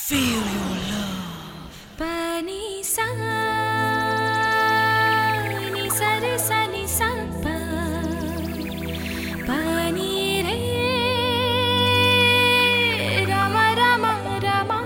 Feel your love. Pani sa ni sa re sa ni sa pa pani re rama rama rama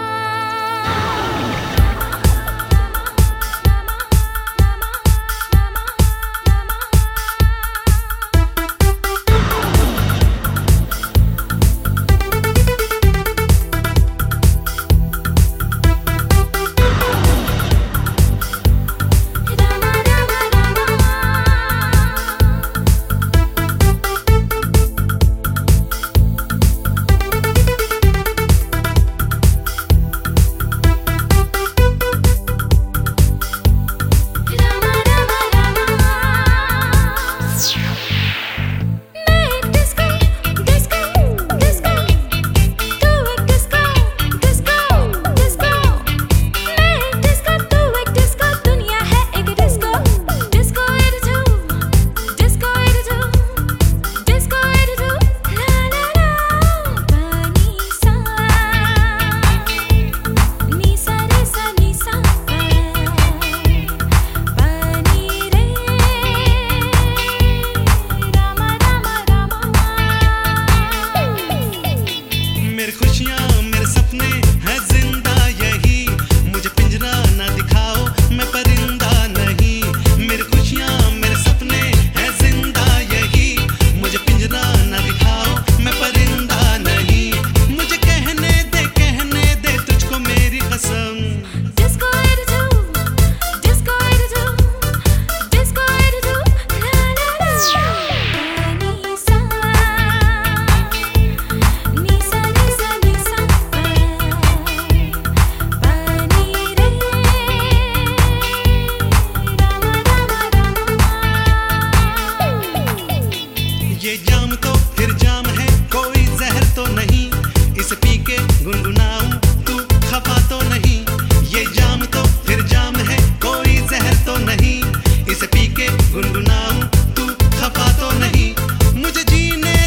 ये जाम तो फिर जाम है, कोई जहर तो नहीं, इसे पी के गुनगुनाऊं तू खफा तो नहीं। ये जाम तो फिर जाम है, कोई जहर तो नहीं, इसे पी के गुनगुनाऊं तू खफा तो नहीं। मुझे जीने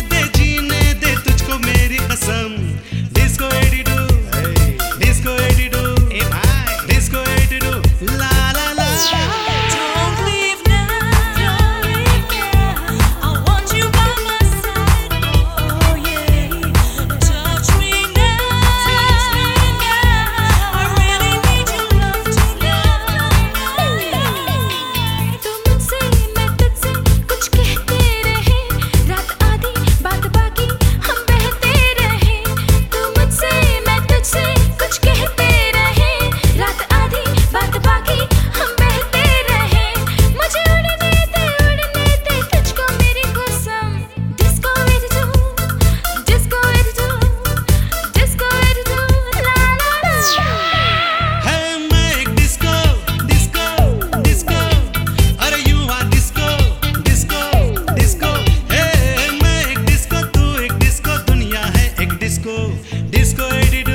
दे तुझको मेरी कसम। Disco attitude, disco attitude, disco attitude, ला ला ला। Disco, disco,